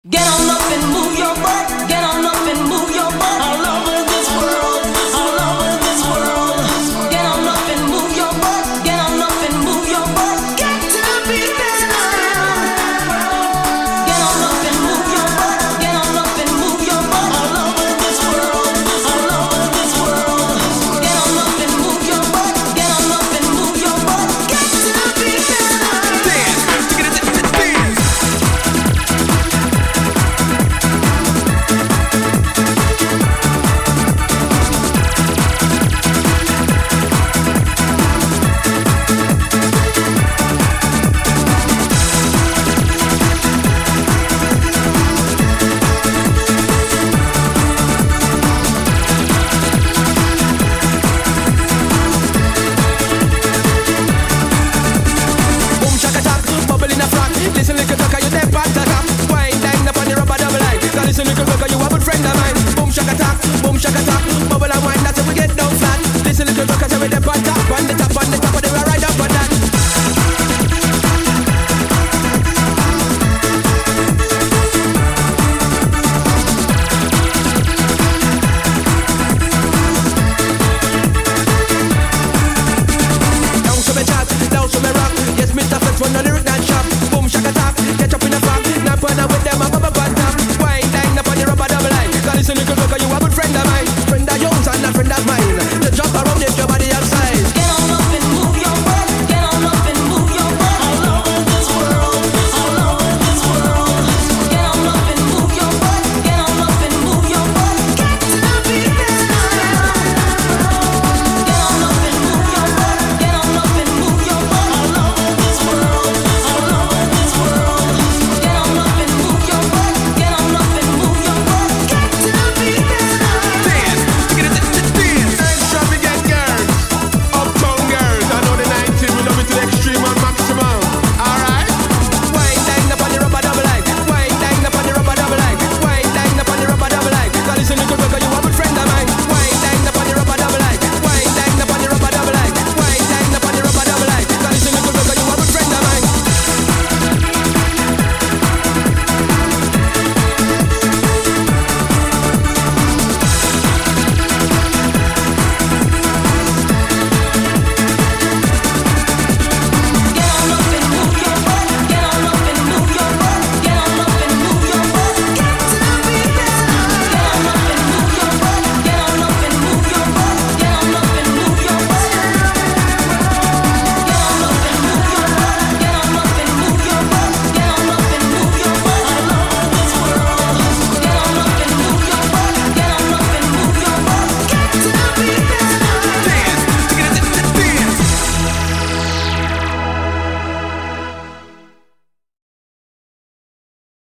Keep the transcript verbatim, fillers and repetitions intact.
Get on up and move your butt. Get on up and move your butt all over this world, all over this world. Get on up and move your butt. Get on up and move your butt. Got to be better. Get on up and move your butt. Get on up and move your butt all over this world, all over this world. Get on up and move your butt. Get on up and move your butt. Got to be better. Dance, dance, dance. Listen, little talker, you take part of that. Wine down up on the rubber double line. Now listen, little talker, you a good friend of mine. Boom shaka talk, boom shaka talk. Bubble and wine, that's how we get down flat. Listen, little talker, say we take part top, on the top, on the top, of the right up on that. Down to me chat, down to me rock. Yes, Mister Flex, run the lyric that shop. Boom shaka talk, catch up in the fog. Now put with them.